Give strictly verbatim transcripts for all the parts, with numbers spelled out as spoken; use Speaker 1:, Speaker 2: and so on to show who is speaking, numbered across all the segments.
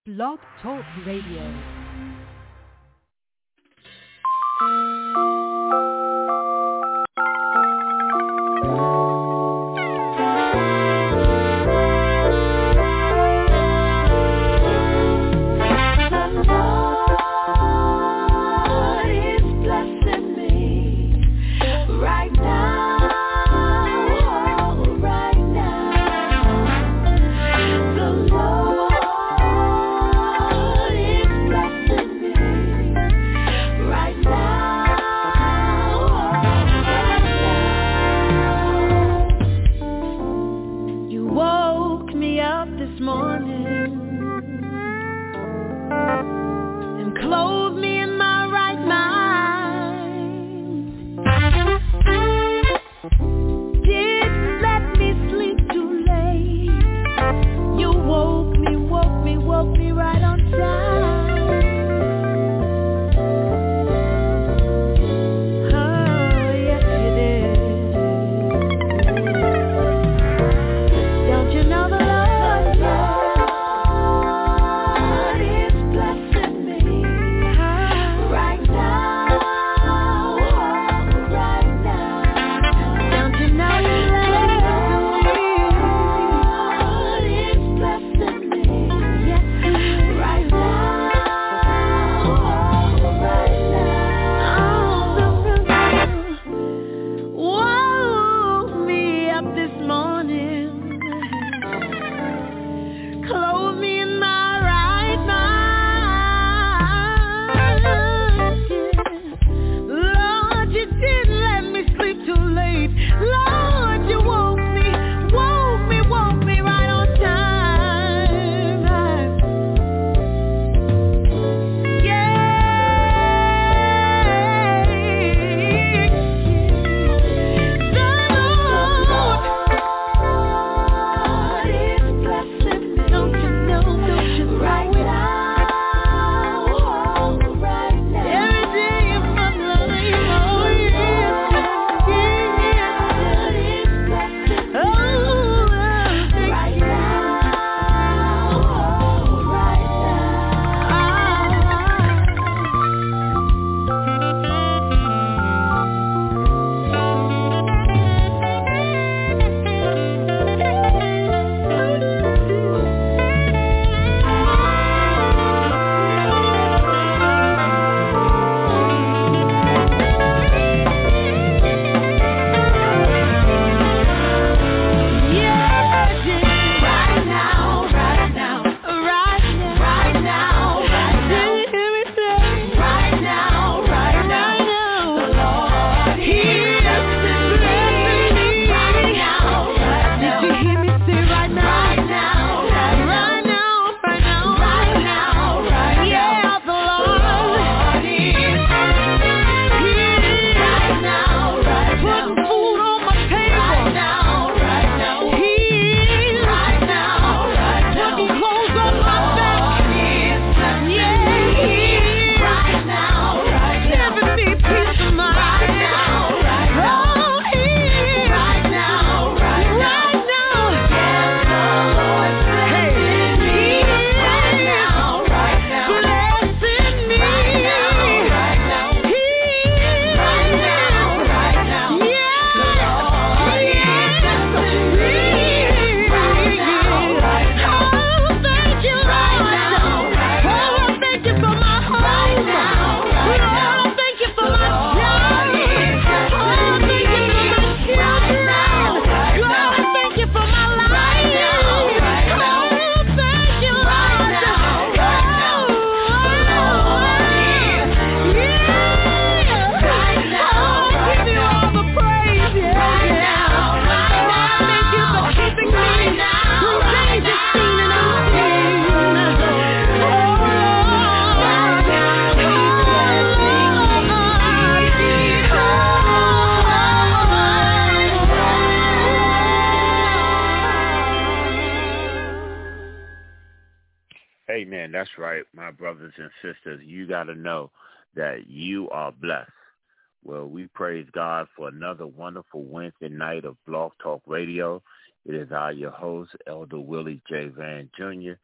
Speaker 1: Blog Talk Radio.
Speaker 2: Amen. That's right, my brothers and sisters. You got to know that you are blessed. Well, we praise God for another wonderful Wednesday night of Blog Talk Radio. It is I, your host, Elder Willie J. Van Junior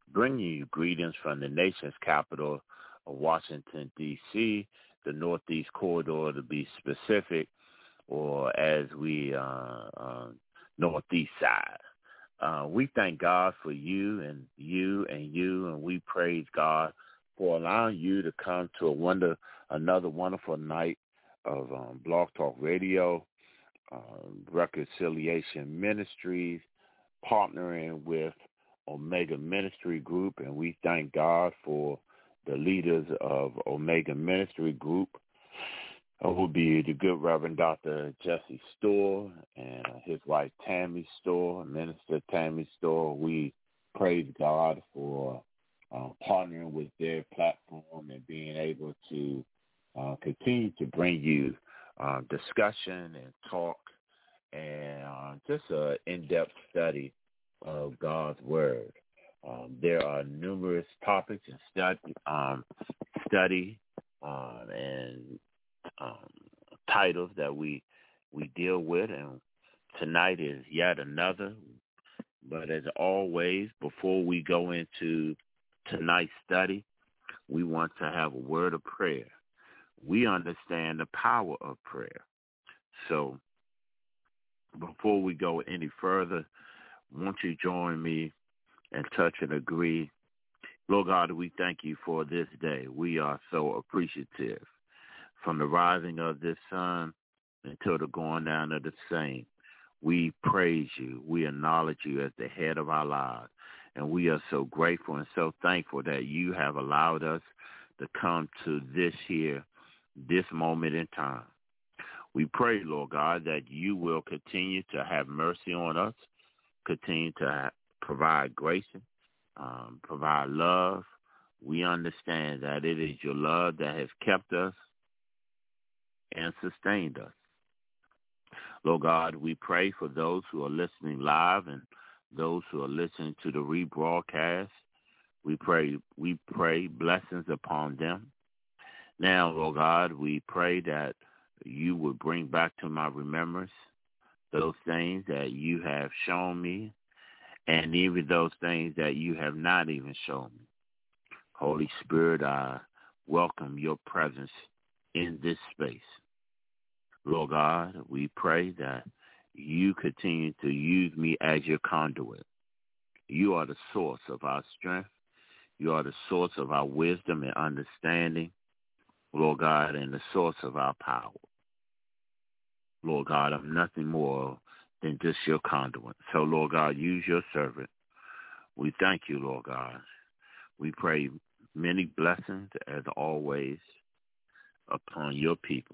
Speaker 2: bringing you greetings from the nation's capital of Washington, D C, the Northeast Corridor to be specific, or as we, uh, uh, Northeast side. Uh, we thank God for you and you and you, and we praise God for allowing you to come to a wonder, another wonderful night of um, Blog Talk Radio, uh, Reconciliation Ministries, partnering with Omega Ministry Group, and we thank God for the leaders of Omega Ministry Group, who will be the good Reverend Doctor Jesse Storr and his wife Tammy Storr, Minister Tammy Storr. We praise God for uh, partnering with their platform and being able to uh, continue to bring you uh, discussion and talk and uh, just an in-depth study of God's Word. Um, there are numerous topics and study, um, study um, and um, titles that we we deal with, and tonight is yet another. But as always, before we go into tonight's study, we want to have a word of prayer. We understand the power of prayer. So before we go any further, won't you join me and touch and agree? Lord God, we thank you for this day. We are so appreciative. From the rising of this sun until the going down of the same, we praise you. We acknowledge you as the head of our lives. And we are so grateful and so thankful that you have allowed us to come to this here, this moment in time. We pray, Lord God, that you will continue to have mercy on us, continue to have, provide grace, um, provide love. We understand that it is your love that has kept us and sustained us. Lord God, we pray for those who are listening live and those who are listening to the rebroadcast. We pray, we pray blessings upon them. Now, Lord God, we pray that you would bring back to my remembrance those things that you have shown me, and even those things that you have not even shown me. Holy Spirit, I welcome your presence in this space. Lord God, we pray that you continue to use me as your conduit. You are the source of our strength. You are the source of our wisdom and understanding, Lord God, and the source of our power. Lord God, I'm nothing more than just your conduit. So, Lord God, use your servant. We thank you, Lord God. We pray many blessings, as always, upon your people.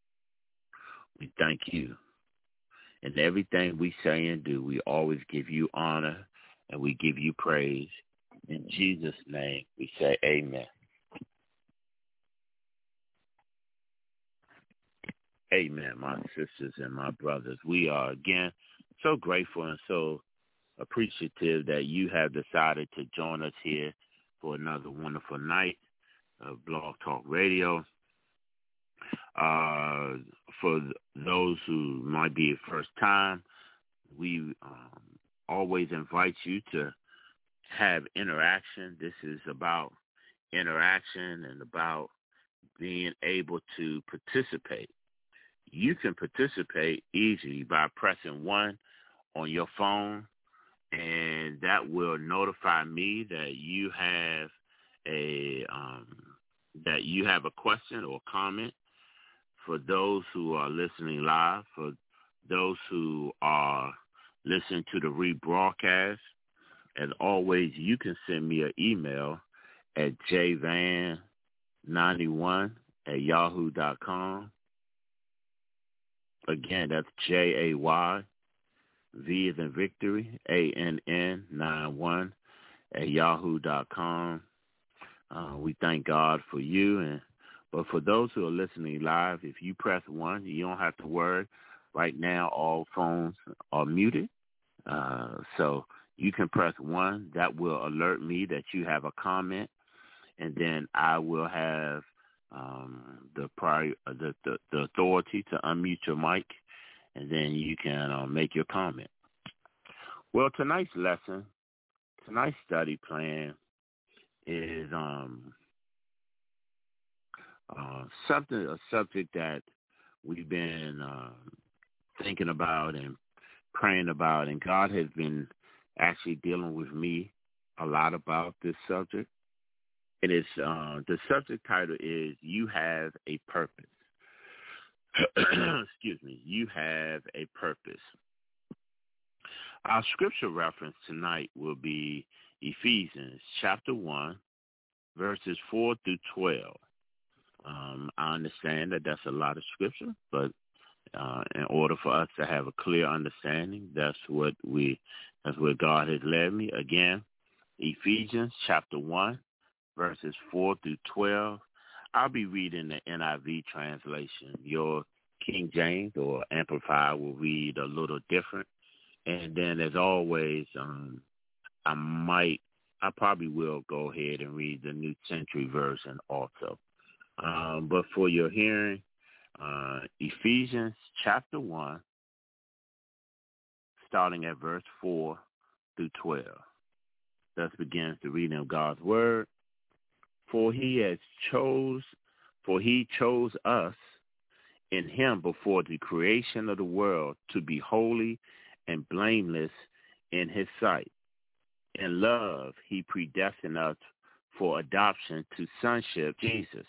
Speaker 2: We thank you. In everything we say and do, we always give you honor and we give you praise. In Jesus' name, we say amen. Amen, my sisters and my brothers. We are, again, so grateful and so appreciative that you have decided to join us here for another wonderful night of Blog Talk Radio. Uh, for those who might be a first time, we um, always invite you to have interaction. This is about interaction and about being able to participate. You can participate easily by pressing one on your phone, and that will notify me that you have a um, that you have a question or comment. For those who are listening live, for those who are listening to the rebroadcast, as always, you can send me an email at j van ninety-one at yahoo dot com. Again, that's J A Y, V as in victory, A N N ninety-one at yahoo dot com. Uh, we thank God for you. And But for those who are listening live, if you press one, you don't have to worry. Right now, all phones are muted. Uh, so you can press one. That will alert me that you have a comment. And then I will have um, the, prior, the, the the authority to unmute your mic, and then you can uh, make your comment. Well, tonight's lesson, tonight's study plan is um, uh, something, a subject that we've been uh, thinking about and praying about, and God has been actually dealing with me a lot about this subject. And it's uh, the subject title is "You Have a Purpose." Excuse me. You have a purpose. Our scripture reference tonight will be Ephesians chapter one, verses four through twelve. Um, I understand that that's a lot of scripture, but uh, in order for us to have a clear understanding, that's what we, that's where God has led me. Again, Ephesians chapter one, verses four through twelve. I'll be reading the N I V translation. Your King James or Amplified will read a little different. And then, as always, um, I might, I probably will go ahead and read the New Century Version also. Um, but for your hearing, uh, Ephesians chapter one, starting at verse four through twelve. Thus begins the reading of God's word. For he has chose, for he chose us in him before the creation of the world to be holy and blameless in his sight. In love, he predestined us for adoption to sonship, Jesus,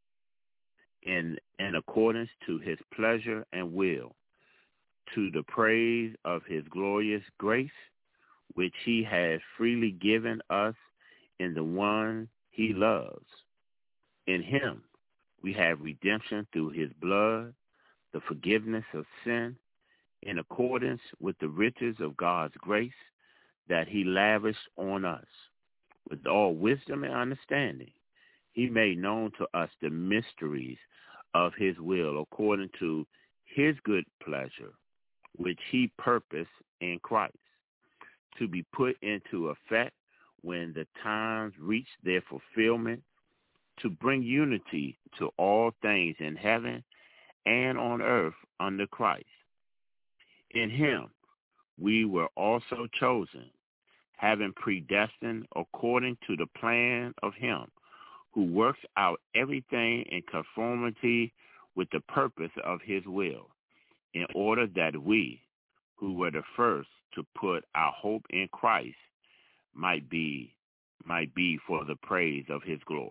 Speaker 2: in, in accordance to his pleasure and will, to the praise of his glorious grace, which he has freely given us in the one he loves. In him we have redemption through his blood, the forgiveness of sin, in accordance with the riches of God's grace that he lavished on us. With all wisdom and understanding, he made known to us the mysteries of his will according to his good pleasure, which he purposed in Christ, to be put into effect when the times reach their fulfillment, to bring unity to all things in heaven and on earth under Christ. In him we were also chosen, having predestined according to the plan of him who works out everything in conformity with the purpose of his will, in order that we, who were the first to put our hope in Christ, might be might be for the praise of his glory.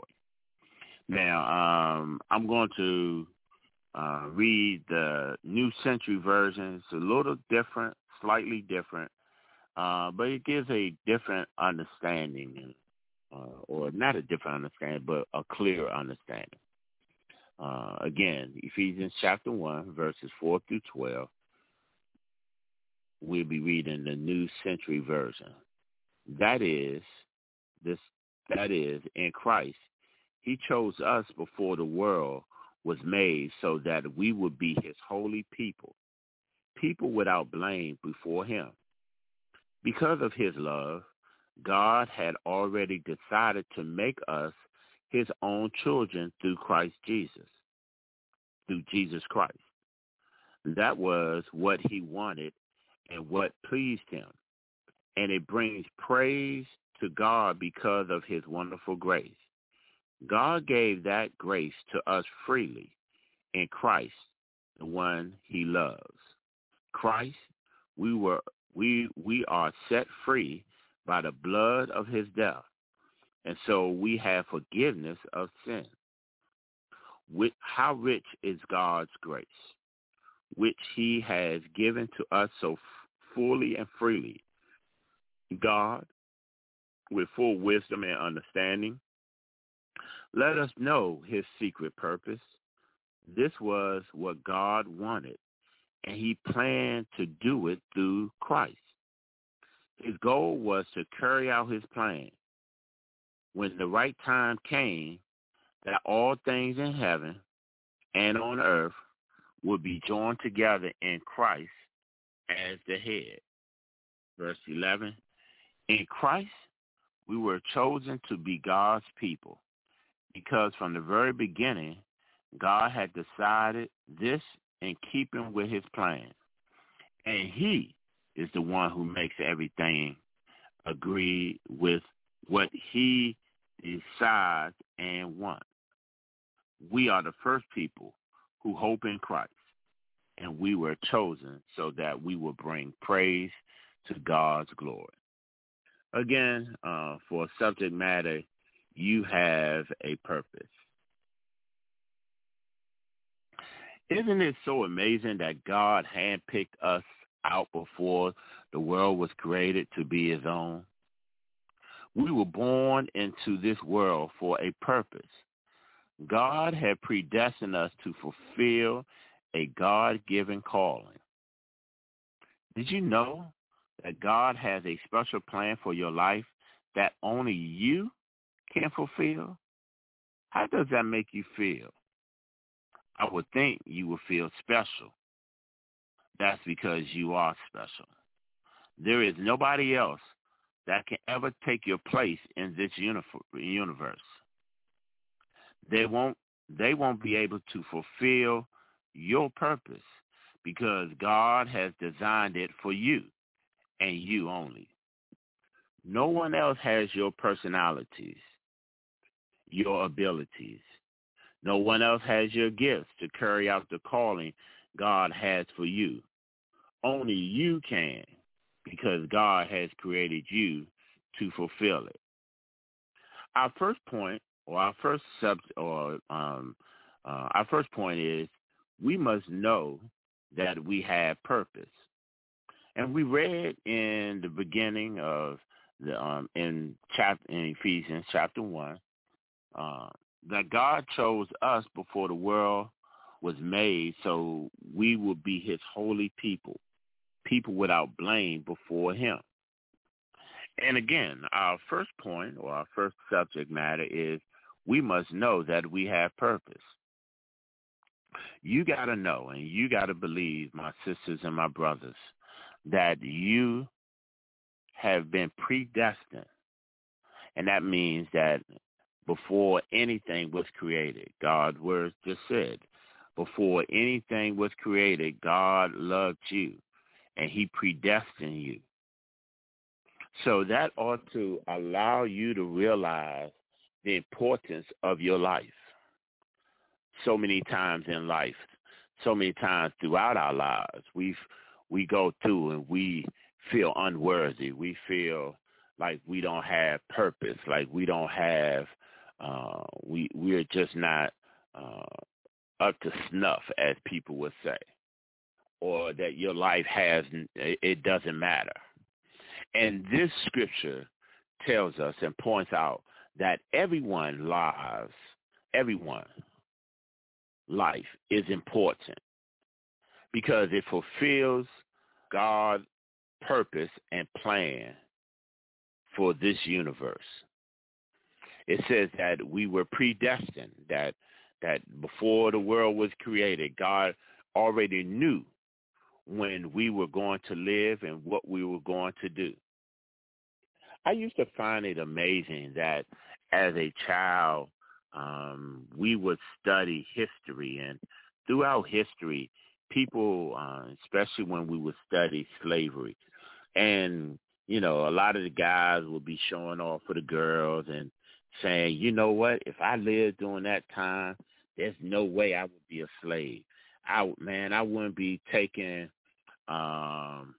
Speaker 2: Now, um, I'm going to uh, read the New Century Version. It's a little different, slightly different, uh, but it gives a different understanding, uh, or not a different understanding, but a clear understanding. Uh, again, Ephesians chapter one, verses four through twelve. We'll be reading the New Century Version. That is, this. That is, in Christ, he chose us before the world was made so that we would be his holy people, people without blame before him. Because of his love, God had already decided to make us his own children through Christ Jesus, through Jesus Christ. That was what he wanted and what pleased him. And it brings praise to God because of his wonderful grace. God gave that grace to us freely in Christ, the one he loves. Christ, we were we we are set free by the blood of his death, and so we have forgiveness of sin. With how rich is God's grace, which he has given to us so f- fully and freely. God, with full wisdom and understanding, let us know his secret purpose. This was what God wanted, and he planned to do it through Christ. His goal was to carry out his plan. When the right time came, that all things in heaven and on earth would be joined together in Christ as the head. Verse eleven, in Christ we were chosen to be God's people, because from the very beginning, God had decided this in keeping with his plan. And he is the one who makes everything agree with what he decides and wants. We are the first people who hope in Christ, and we were chosen so that we will bring praise to God's glory. Again, uh, for subject matter, you have a purpose. Isn't it so amazing that God handpicked us out before the world was created to be his own? We were born into this world for a purpose. God had predestined us to fulfill a God-given calling. Did you know that God has a special plan for your life that only you can fulfill? How does that make you feel? I would think you would feel special. That's because you are special. There is nobody else that can ever take your place in this universe. They won't, they won't be able to fulfill your purpose because God has designed it for you and you only. No one else has your personalities, your abilities. No one else has your gifts to carry out the calling God has for you. Only you can, because God has created you to fulfill it. Our first point, or our first sub, or um, uh, our first point is we must know that we have purpose. And we read in the beginning of the um, in chapter in Ephesians chapter one uh, that God chose us before the world was made, so we would be His holy people, people without blame before Him. And again, our first point or our first subject matter is we must know that we have purpose. You got to know and you got to believe, my sisters and my brothers, that you have been predestined. And that means that before anything was created, God's word just said, before anything was created, God loved you and He predestined you. So that ought to allow you to realize the importance of your life. So many times in life, so many times throughout our lives, we we go through and we feel unworthy. We feel like we don't have purpose, like we don't have, uh, we we're just not uh, up to snuff, as people would say, or that your life has, it doesn't matter. And this scripture tells us and points out that everyone's lives, everyone's life is important because it fulfills God's purpose and plan for this universe. It says that we were predestined, that that before the world was created, God already knew when we were going to live and what we were going to do. I used to find it amazing that as a child, um, we would study history, and throughout history, people, uh, especially when we would study slavery, and, you know, a lot of the guys would be showing off for the girls and saying, you know what, if I lived during that time, there's no way I would be a slave. I, man, I wouldn't be taking, um,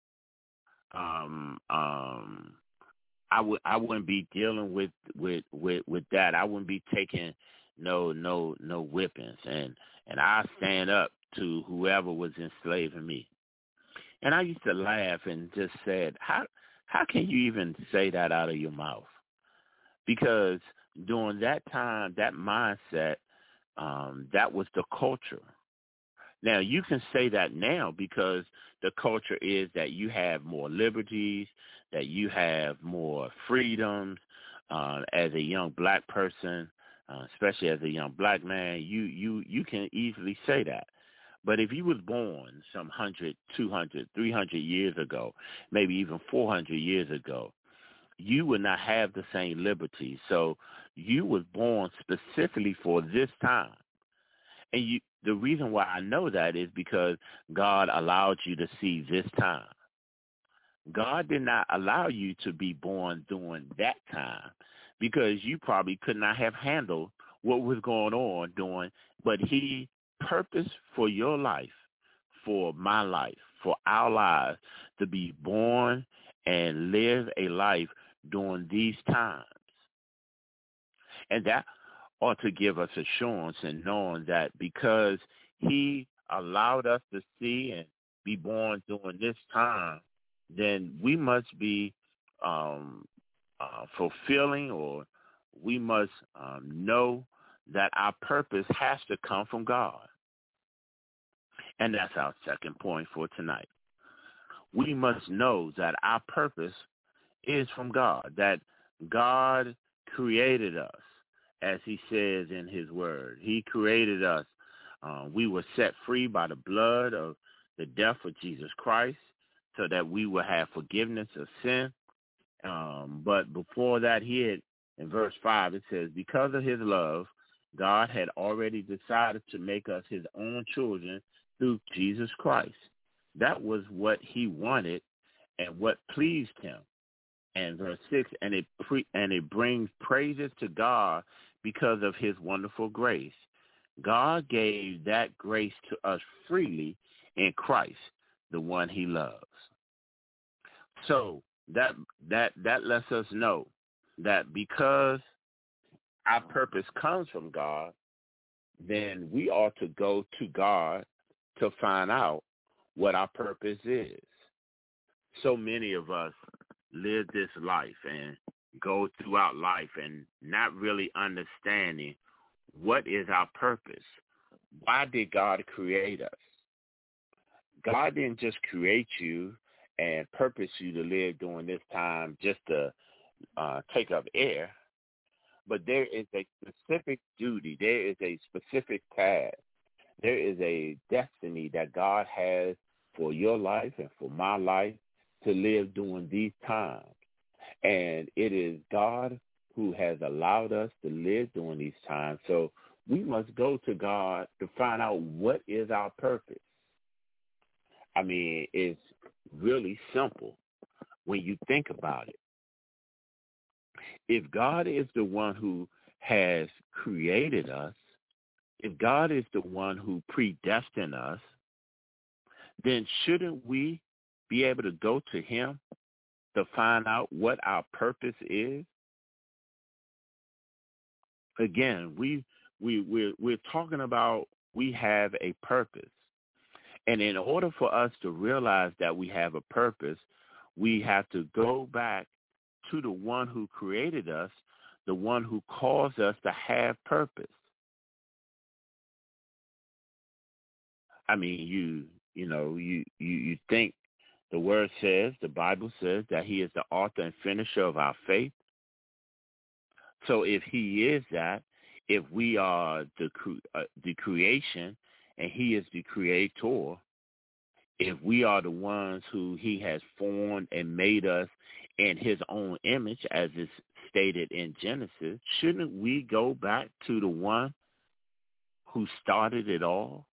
Speaker 2: um, um, I would I wouldn't be dealing with, with, with, with that. I wouldn't be taking no no no whippings, and and I stand up to whoever was enslaving me. And I used to laugh and just said, how how can you even say that out of your mouth? Because during that time, that mindset, um, that was the culture. Now, you can say that now because the culture is that you have more liberties, that you have more freedoms. Uh, as a young black person, uh, especially as a young black man, you, you, you can easily say that. But if you was born some one hundred, two hundred, three hundred years ago, maybe even four hundred years ago, you would not have the same liberties. So you was born specifically for this time. And you, the reason why I know that is because God allowed you to see this time. God did not allow you to be born during that time because you probably could not have handled what was going on during, but he purposed for your life, for my life, for our lives to be born and live a life during these times. And that ought to give us assurance in knowing that because he allowed us to see and be born during this time, then we must be um, uh, fulfilling, or we must um, know that our purpose has to come from God. And that's our second point for tonight. We must know that our purpose is from God, that God created us, as he says in his word. He created us. Uh, we were set free by the blood of the death of Jesus Christ so that we will have forgiveness of sin. Um, but before that, he had, in verse five, it says, because of his love, God had already decided to make us his own children through Jesus Christ. That was what he wanted and what pleased him. And verse six, and it pre- and it brings praises to God because of his wonderful grace. God gave that grace to us freely in Christ, the one he loves. So that that that lets us know that because our purpose comes from God, then we ought to go to God to find out what our purpose is. So many of us live this life and go throughout life and not really understanding what is our purpose. Why did God create us? God didn't just create you and purpose you to live during this time just to uh, take up air, but there is a specific duty. There is a specific task. There is a destiny that God has for your life and for my life to live during these times. And it is God who has allowed us to live during these times. So we must go to God to find out what is our purpose. I mean, it's really simple when you think about it. If God is the one who has created us, if God is the one who predestined us, then shouldn't we be able to go to him to find out what our purpose is? Again, we we we're, we're talking about we have a purpose. And in order for us to realize that we have a purpose, we have to go back to the one who created us, the one who caused us to have purpose. I mean, you you know, you, you, you think the word says, the Bible says that he is the author and finisher of our faith. So if he is that, if we are the uh, the creation and he is the creator, if we are the ones who he has formed and made us in his own image, as is stated in Genesis, shouldn't we go back to the one who started it all?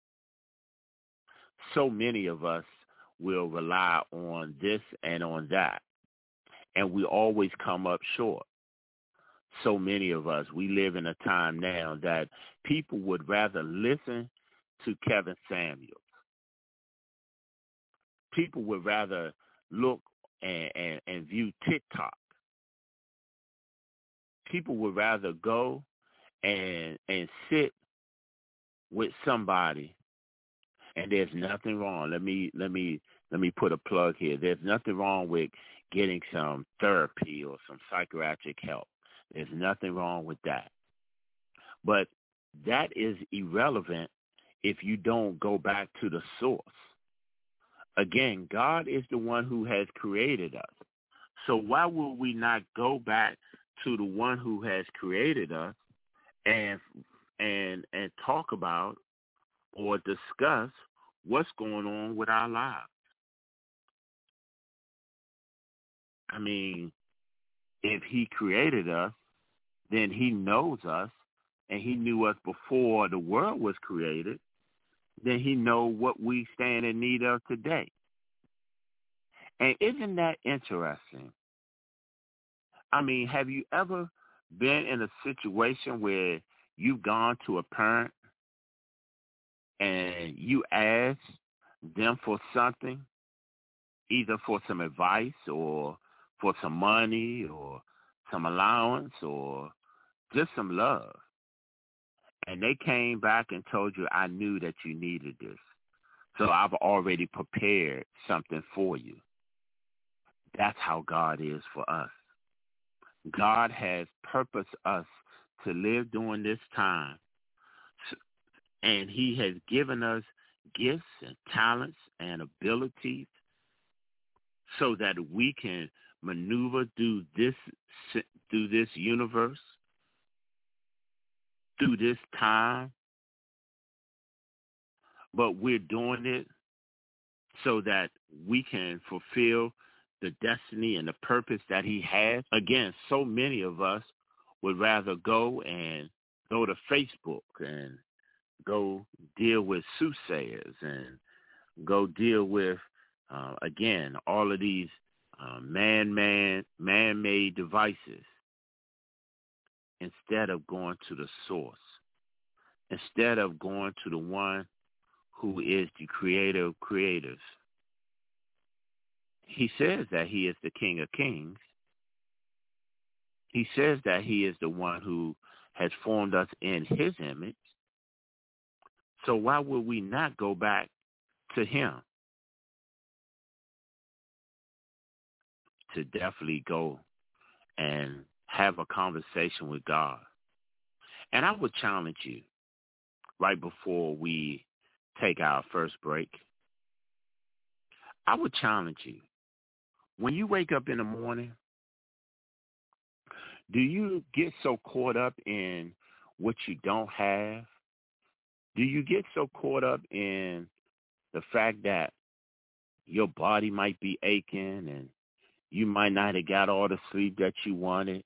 Speaker 2: So many of us will rely on this and on that, and we always come up short. So many of us, we live in a time now that people would rather listen to Kevin Samuels. People would rather look and, and, and view TikTok. People would rather go and and sit with somebody, and there's nothing wrong. Let me let me let me put a plug here. There's nothing wrong with getting some therapy or some psychiatric help. There's nothing wrong with that. But that is irrelevant if you don't go back to the source. Again, God is the one who has created us. So why would we not go back to the one who has created us and and and talk about or discuss what's going on with our lives? I mean, if he created us, then he knows us, and he knew us before the world was created. Then he knows what we stand in need of today. And isn't that interesting? I mean, have you ever been in a situation where you've gone to a parent and you ask them for something, either for some advice or for some money or some allowance or just some love, and they came back and told you, I knew that you needed this, so I've already prepared something for you. That's how God is for us. God has purposed us to live during this time, and he has given us gifts and talents and abilities so that we can maneuver through this through this universe, through this time. But we're doing it so that we can fulfill the destiny and the purpose that he has. Again, so many of us would rather go and go to Facebook and go deal with soothsayers and go deal with, uh, again, all of these uh, man-man, man-made devices instead of going to the source, instead of going to the one who is the creator of creators. He says that he is the King of Kings. He says that he is the one who has formed us in his image. So why would we not go back to him? To definitely go and have a conversation with God. And I would challenge you right before we take our first break. I would challenge you. When you wake up in the morning, do you get so caught up in what you don't have? Do you get so caught up in the fact that your body might be aching and you might not have got all the sleep that you wanted?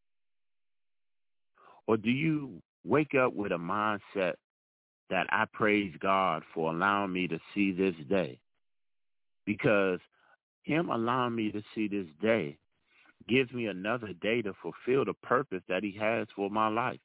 Speaker 2: Or do you wake up with a mindset that I praise God for allowing me to see this day? Because him allowing me to see this day gives me another day to fulfill the purpose that he has for my life.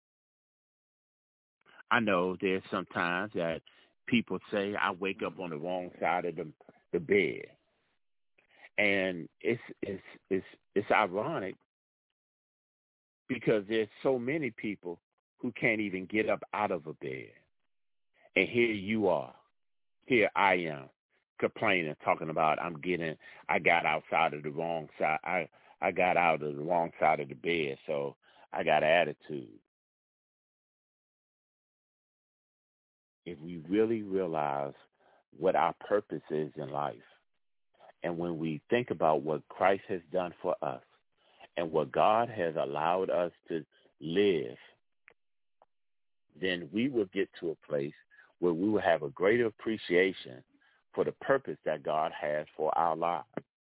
Speaker 2: I know there's sometimes that people say I wake up on the wrong side of the, the bed. And it's it's it's it's ironic because there's so many people who can't even get up out of a bed. And here you are. Here I am complaining, talking about I'm getting I got outside of the wrong side. I, I got out of the wrong side of the bed, so I got attitude. If we really realize what our purpose is in life, and when we think about what Christ has done for us and what God has allowed us to live, then we will get to a place where we will have a greater appreciation for the purpose that God has for our lives.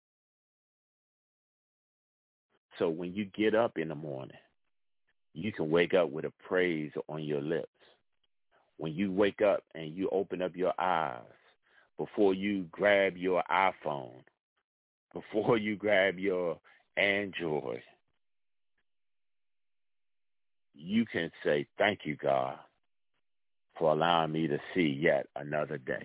Speaker 2: So when you get up in the morning, you can wake up with a praise on your lips. When you wake up and you open up your eyes, before you grab your iPhone, before you grab your Android, you can say, thank you, God, for allowing me to see yet another day.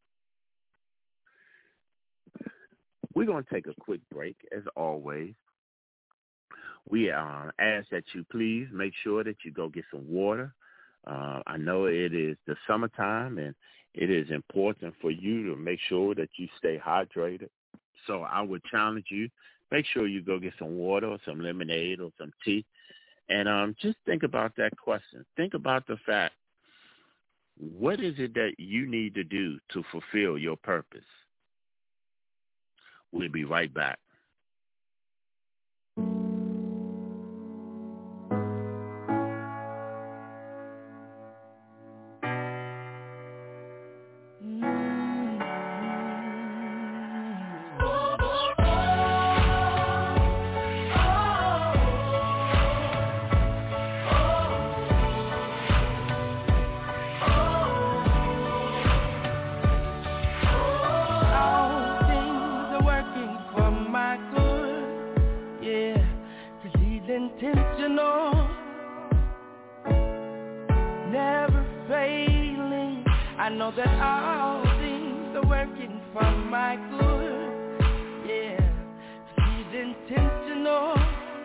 Speaker 2: We're going to take a quick break, as always. We uh, ask that you please make sure that you go get some water. Uh, I know it is the summertime, and it is important for you to make sure that you stay hydrated. So I would challenge you, make sure you go get some water or some lemonade or some tea. And um, just think about that question. Think about the fact, what is it that you need to do to fulfill your purpose? We'll be right back.
Speaker 3: All things are working I know that all things are working for my good. Yeah, He's intentional,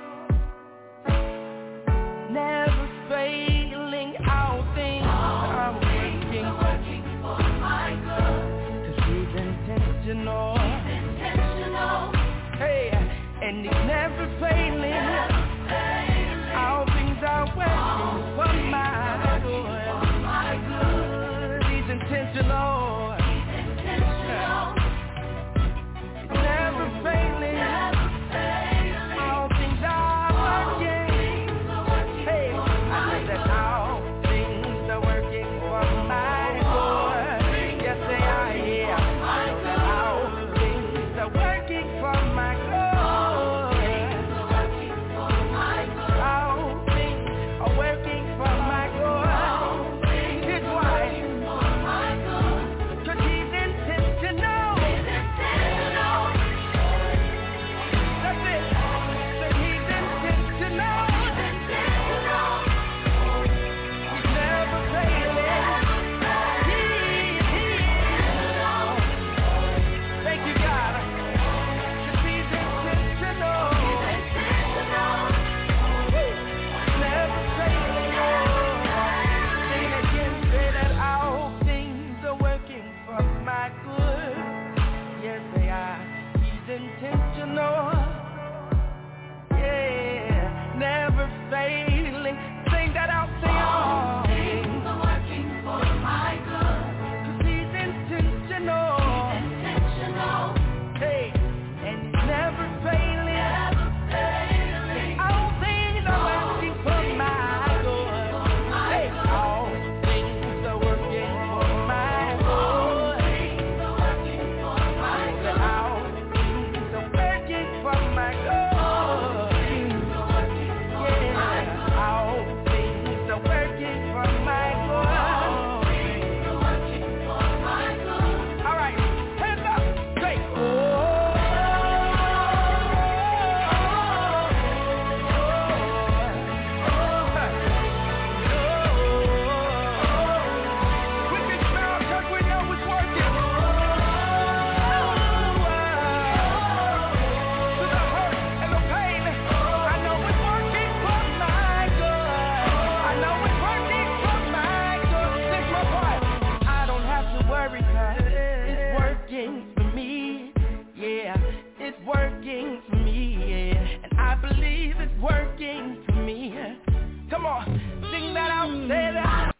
Speaker 3: never failing. All things are working, working for my good. 'Cause He's intentional, He's intentional. Hey, and He's never failing. Never failing. All things are working for my good. Intentional, He's intentional, He's never failing, never failing. All things are working, hey, I know that all things are working for my good, yes they are, yeah, I know that all things are working for my good, all things are working for my good. Here's why. Intentional, yeah, never failing. Sing that out, sing all things are working for my good. 'Cause He's intentional, He's intentional, hey, and He's never failing, never failing. All things are working for my good, hey, all things are working for my good. For my God, yeah, all things are working for my God. All right, hands up, say, oh, we can smile 'cause we know it's working. It's working for me, yeah, and I believe it's working for me. Come on, sing that out, say that.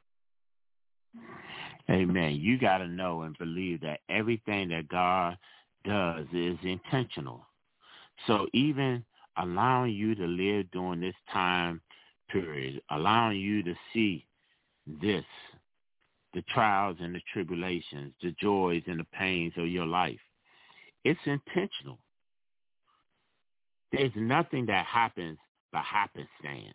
Speaker 2: Amen. You got to know and believe that everything that God does is intentional. So even allowing you to live during this time period, allowing you to see this, the trials and the tribulations, the joys and the pains of your life, it's intentional. There's nothing that happens by happenstance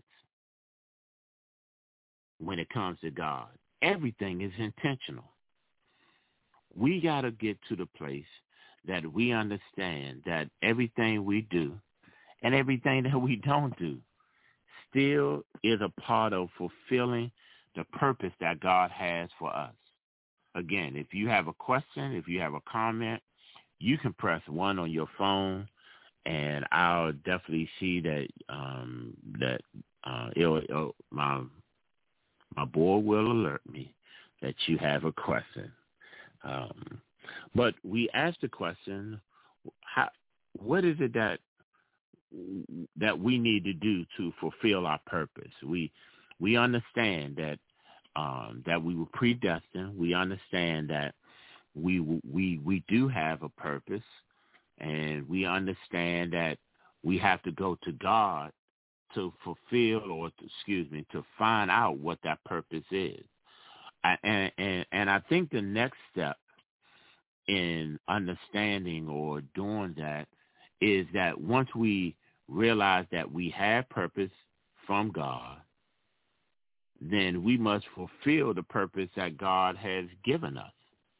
Speaker 2: when it comes to God. Everything is intentional. We got to get to the place that we understand that everything we do and everything that we don't do still is a part of fulfilling the purpose that God has for us. Again, if you have a question, if you have a comment, you can press one on your phone, and I'll definitely see that um, that uh, it'll, it'll, my my board will alert me that you have a question. Um, but we asked the question: how, what is it that that we need to do to fulfill our purpose? We we understand that um, that we were predestined. We understand that we we we do have a purpose. And we understand that we have to go to God to fulfill or, to, excuse me, to find out what that purpose is. I, and, and, and I think the next step in understanding or doing that is that once we realize that we have purpose from God, then we must fulfill the purpose that God has given us.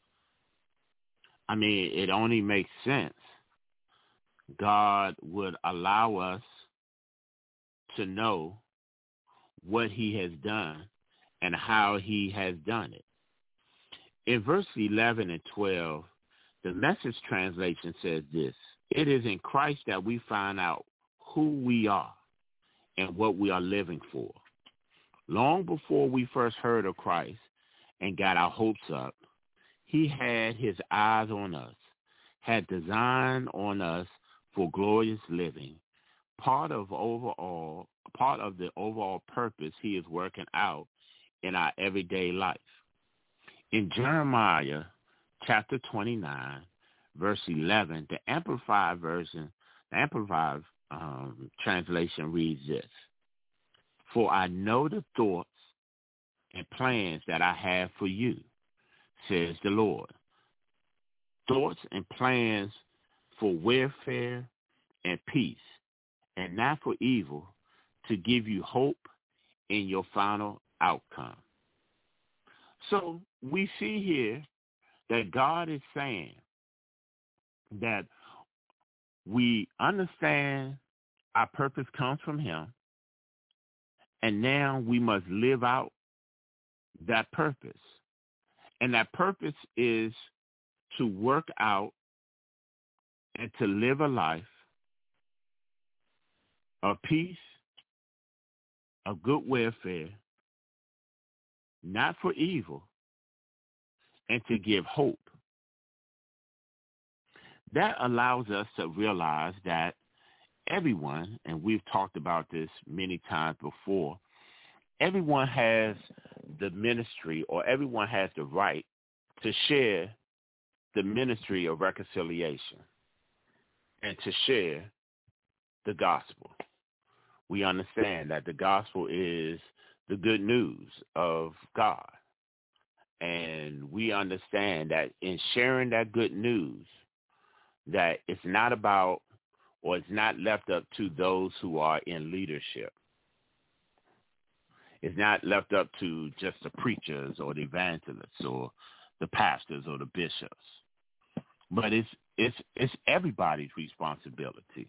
Speaker 2: I mean, it only makes sense. God would allow us to know what he has done and how he has done it. In verse eleven and twelve, the Message translation says this: it is in Christ that we find out who we are and what we are living for. Long before we first heard of Christ and got our hopes up, he had his eyes on us, had design on us for glorious living, part of overall, part of the overall purpose he is working out in our everyday life. In Jeremiah chapter twenty-nine, verse eleven, the Amplified version, the Amplified um, translation reads this: for I know the thoughts and plans that I have for you, says the Lord. Thoughts and plans for welfare and peace, and not for evil, to give you hope in your final outcome. So we see here that God is saying that we understand our purpose comes from him, and now we must live out that purpose. And that purpose is to work out and to live a life of peace, of good welfare, not for evil, and to give hope. That allows us to realize that everyone, and we've talked about this many times before, everyone has the ministry, or everyone has the right to share the ministry of reconciliation and to share the gospel. We understand that the gospel is the good news of God. And we understand that in sharing that good news, that it's not about, or it's not left up to those who are in leadership. It's not left up to just the preachers or the evangelists or the pastors or the bishops. But it's it's it's everybody's responsibility.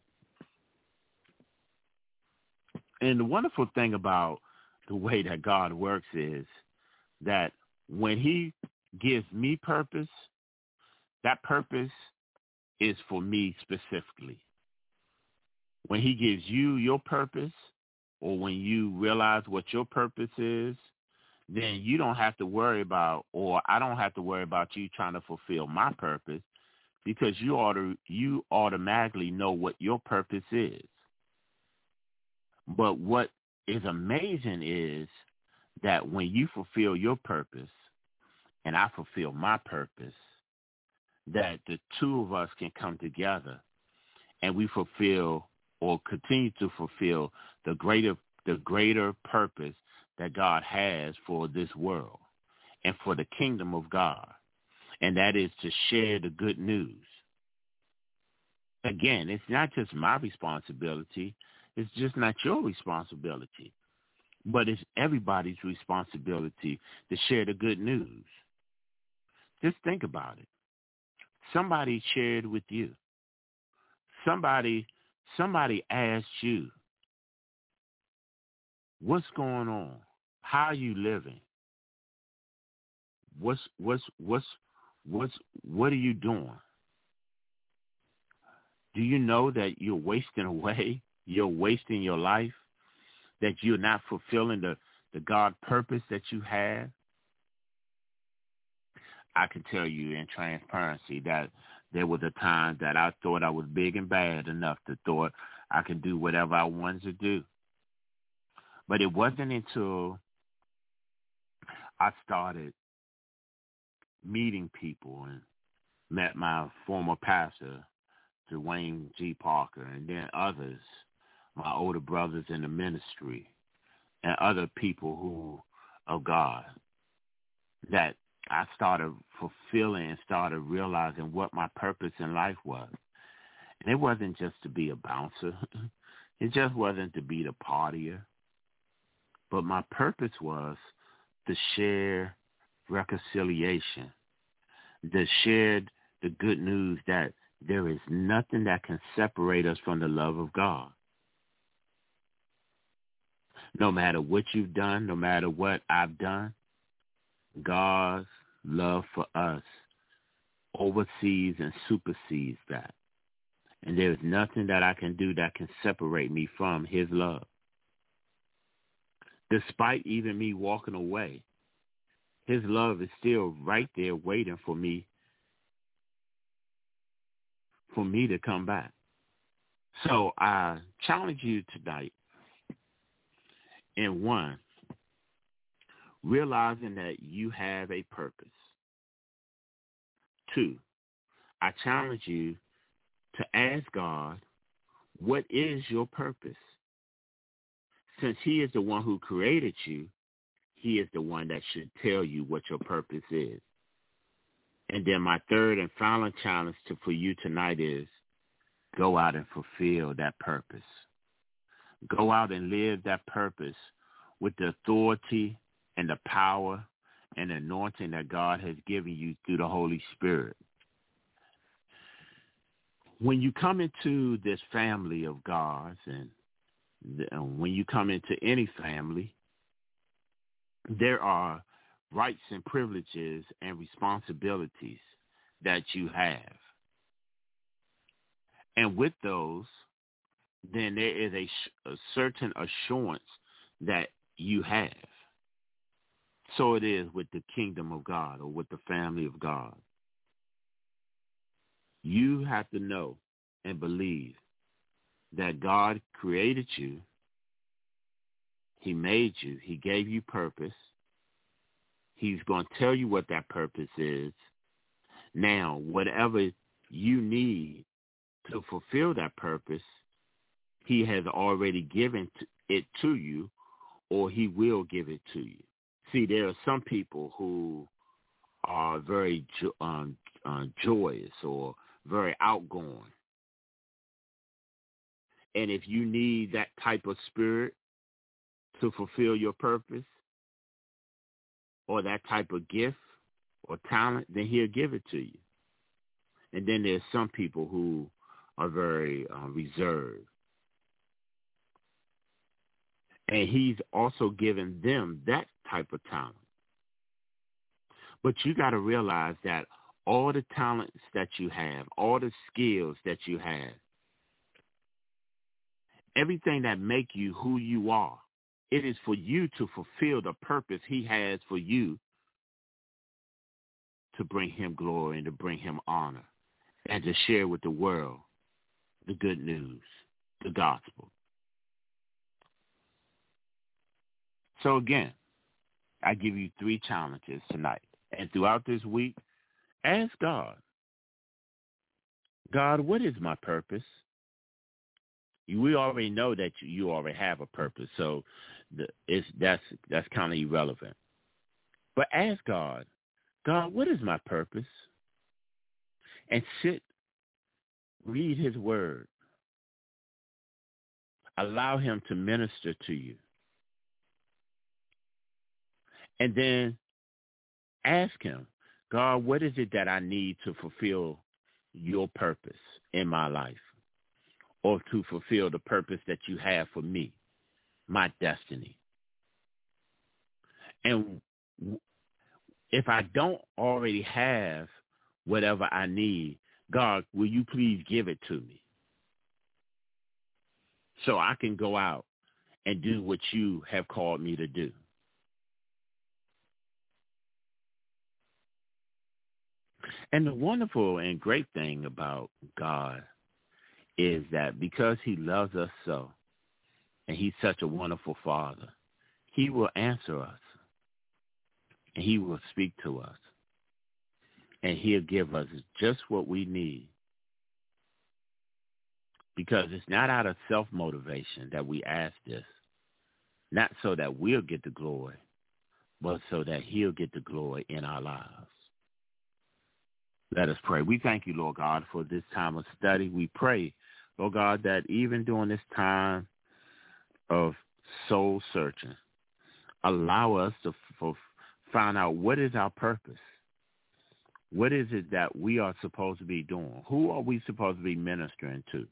Speaker 2: And the wonderful thing about the way that God works is that when he gives me purpose, that purpose is for me specifically. When he gives you your purpose, or when you realize what your purpose is, then you don't have to worry about, or I don't have to worry about you trying to fulfill my purpose, because you ought to, you automatically know what your purpose is. But what is amazing is that when you fulfill your purpose and I fulfill my purpose, that the two of us can come together and we fulfill or continue to fulfill the greater the greater purpose that God has for this world and for the kingdom of God, and that is to share the good news. Again, it's not just my responsibility. It's just not your responsibility, but it's everybody's responsibility to share the good news. Just think about it. Somebody shared with you. Somebody, somebody asked you, what's going on? How are you living? What's what's what's what's what are you doing? Do you know that you're wasting away? You're wasting your life? That you're not fulfilling the, the God purpose that you have? I can tell you in transparency that there was a time that I thought I was big and bad enough to thought I could do whatever I wanted to do. But it wasn't until I started meeting people and met my former pastor, Dwayne G. Parker, and then others, my older brothers in the ministry, and other people who of God, that I started fulfilling and started realizing what my purpose in life was. And it wasn't just to be a bouncer. It just wasn't to be the partier. But my purpose was to share reconciliation, to share the good news that there is nothing that can separate us from the love of God. No matter what you've done, no matter what I've done, God's love for us oversees and supersedes that. And there's nothing that I can do that can separate me from his love. Despite even me walking away, his love is still right there waiting for me, for me to come back. So I challenge you tonight in one, realizing that you have a purpose. Two, I challenge you to ask God, what is your purpose? Since he is the one who created you, he is the one that should tell you what your purpose is. And then my third and final challenge to, for you tonight is go out and fulfill that purpose. Go out and live that purpose with the authority and the power and anointing that God has given you through the Holy Spirit. When you come into this family of God's, and when you come into any family, there are rights and privileges and responsibilities that you have. And with those, then there is a, a certain assurance that you have. So it is with the kingdom of God or with the family of God. You have to know and believe that God created you. He made you. He gave you purpose. He's going to tell you what that purpose is. Now, whatever you need to fulfill that purpose, he has already given it to you, or he will give it to you. See, there are some people who are very jo- um, uh, joyous or very outgoing. And if you need that type of spirit to fulfill your purpose or that type of gift or talent, then he'll give it to you. And then there's some people who are very uh, reserved. And he's also given them that type of talent. But you got to realize that all the talents that you have, all the skills that you have, everything that make you who you are, it is for you to fulfill the purpose he has for you to bring him glory and to bring him honor and to share with the world the good news, the gospel. So again, I give you three challenges tonight. And throughout this week, ask God, God, what is my purpose? We already know that you, you already have a purpose, so the, it's, that's that's kind of irrelevant. But ask God, God, what is my purpose? And sit, read his word. Allow him to minister to you. And then ask him, God, what is it that I need to fulfill your purpose in my life, or to fulfill the purpose that you have for me, my destiny? And if I don't already have whatever I need, God, will you please give it to me so I can go out and do what you have called me to do? And the wonderful and great thing about God is that because he loves us so, and he's such a wonderful Father, he will answer us, and he will speak to us, and he'll give us just what we need. Because it's not out of self-motivation that we ask this, not so that we'll get the glory, but so that he'll get the glory in our lives. Let us pray. We thank you, Lord God, for this time of study. We pray, Lord God, that even during this time of soul searching, allow us to f- find out what is our purpose. What is it that we are supposed to be doing? Who are we supposed to be ministering to?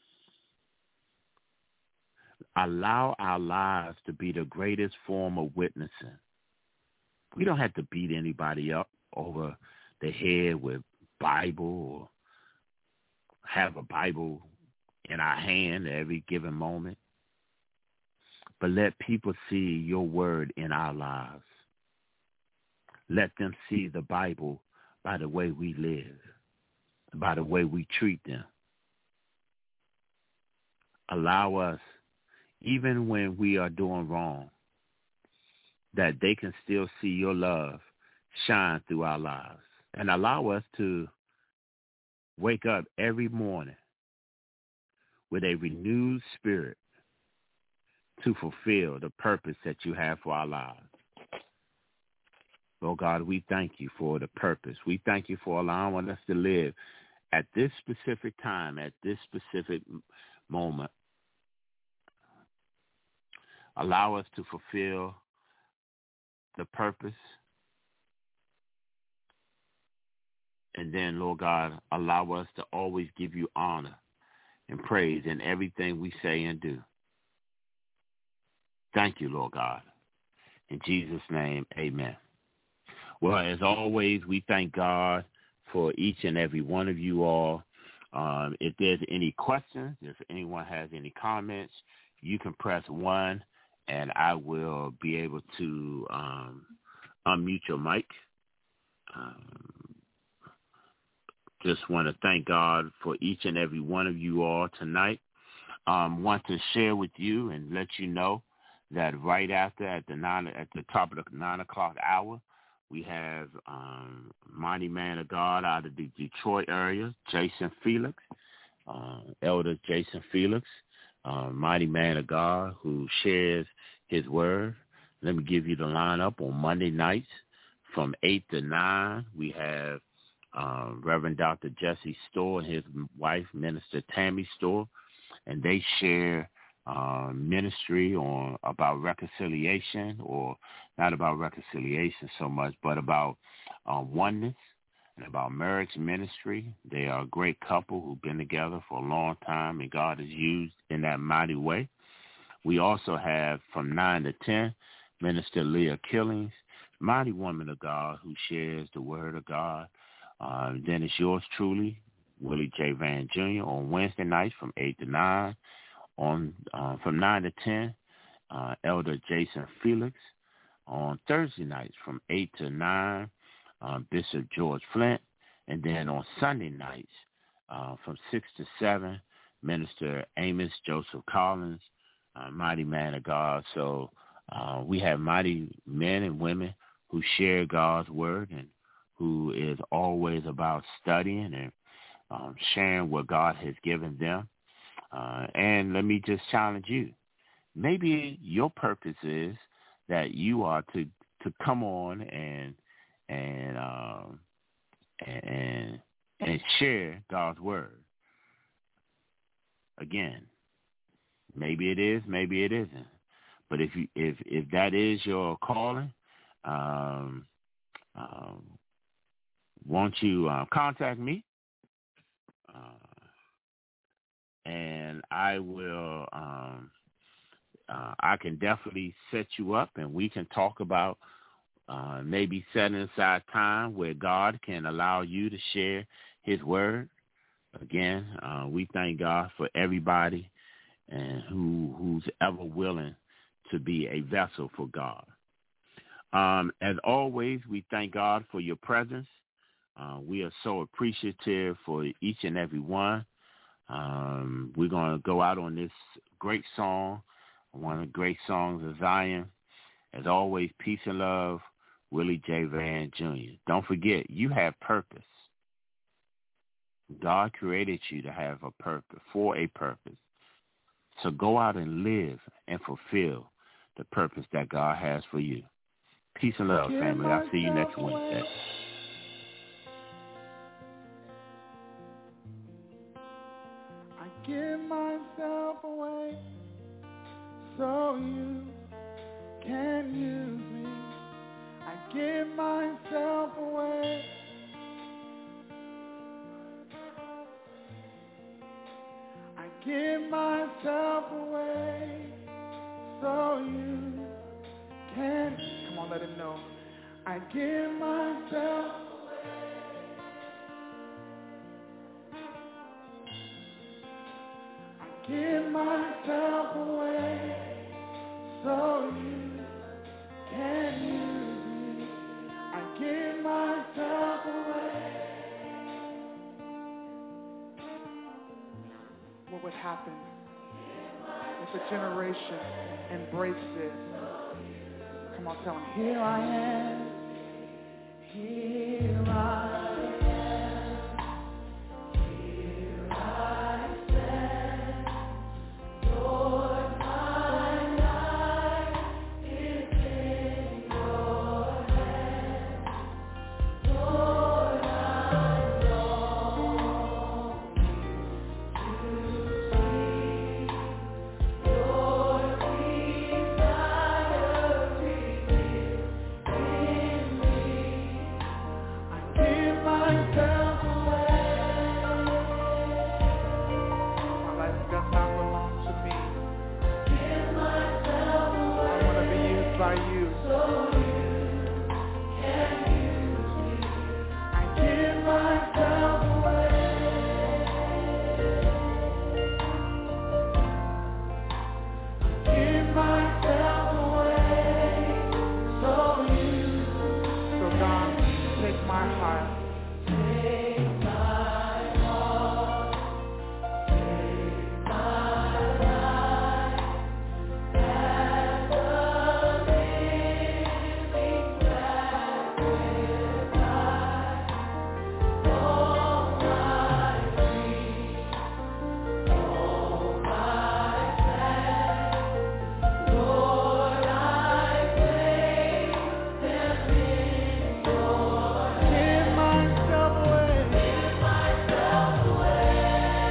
Speaker 2: Allow our lives to be the greatest form of witnessing. We don't have to beat anybody up over the head with Bible or have a Bible in our hand at every given moment. But let people see your word in our lives. Let them see the Bible by the way we live, by the way we treat them. Allow us, even when we are doing wrong, that they can still see your love shine through our lives. And allow us to wake up every morning with a renewed spirit to fulfill the purpose that you have for our lives. Lord God, we thank you for the purpose. We thank you for allowing us to live at this specific time, at this specific moment. Allow us to fulfill the purpose. And then, Lord God, allow us to always give you honor and praise in everything we say and do. Thank you, Lord God. In Jesus' name, amen. Well, as always, we thank God for each and every one of you all. Um, if there's any questions, if anyone has any comments, you can press one, and I will be able to um, unmute your mic. Um, just want to thank God for each and every one of you all tonight. Um, want to share with you and let you know that right after, at the nine, at the top of the nine o'clock hour, we have um, mighty man of God out of the Detroit area, Jason Felix, uh, Elder Jason Felix, uh, mighty man of God who shares his word. Let me give you the lineup on Monday nights from eight to nine. We have uh, Reverend Doctor Jesse Storr and his wife, Minister Tammy Storr, and they share uh, ministry on about reconciliation, or not about reconciliation so much, but about uh, oneness and about marriage ministry. They are a great couple who've been together for a long time, and God has used in that mighty way. We also have from nine to ten, Minister Leah Killings, mighty woman of God who shares the word of God. Uh, then it's yours truly, Willie J. Van Junior on Wednesday nights from eight to nine. On uh, from nine to ten, uh, Elder Jason Felix. On Thursday nights from eight to nine, uh, Bishop George Flint. And then on Sunday nights uh, from six to seven, Minister Amos Joseph Collins, uh, mighty man of God. So uh, we have mighty men and women who share God's word and who is always about studying and um, sharing what God has given them. Uh, and let me just challenge you. Maybe your purpose is that you are to, to come on and and um, and and share God's word. Again, maybe it is, maybe it isn't. But if you if if that is your calling, um, um, won't you uh, contact me? Uh, and I will. Um, Uh, I can definitely set you up, and we can talk about uh, maybe setting aside time where God can allow you to share his word. Again, uh, we thank God for everybody and who who's ever willing to be a vessel for God. Um, as always, we thank God for your presence. Uh, we are so appreciative for each and every one. Um, we're going to go out on this great song. One of the great songs of Zion. As always, peace and love, Willie J. Van Junior Don't forget, you have purpose. God created you to have a purpose, for a purpose. So go out and live and fulfill the purpose that God has for you. Peace and love, family. I'll see you next Wednesday.
Speaker 3: I give myself away so you can use me. I give myself away. I give myself away so you can. Come on, let him know. I give myself I give myself away so you can use me. I give myself away. What would happen if a generation embraced this? Come on, tell them, here I am, here I am, here I stand, Lord, my life is in your hands, Lord, I long to see your desire revealed in me. I give myself away. My life does not belong to me. Give myself away. I want to be used by you. So you can use me. I give myself away. Give myself away. So you. So God, take my heart. Take my heart. Take my life as a living sacrifice. All my dreams, all my plans, Lord, I place them in your hands. Give myself away. Give myself away.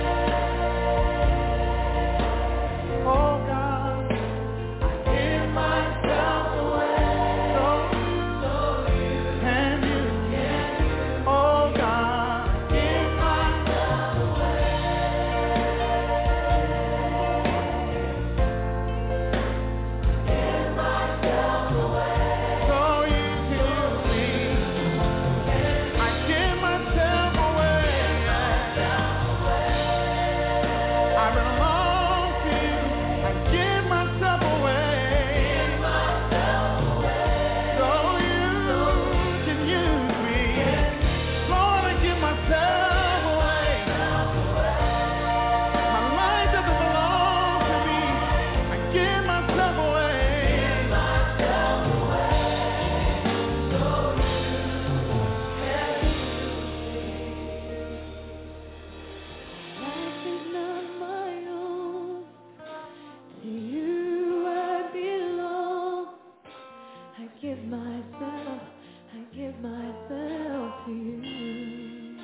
Speaker 3: Oh God, I give myself away. So you can use. Oh God, I give myself away. Give myself away. So you can use me. I give myself away. I belong to you. I give myself away. So you can use me. Lord, I give myself away. My life doesn't belong to me. I give myself away. Life is not my own. To you I belong. I give myself, I give myself to you.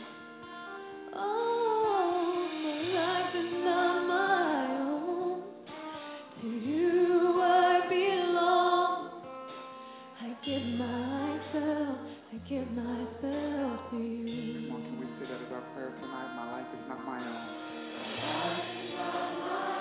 Speaker 3: Oh, my life is not my own. To you I belong. I give myself, I give myself to you. Come on, can we say that as our prayer tonight? My life is not my own.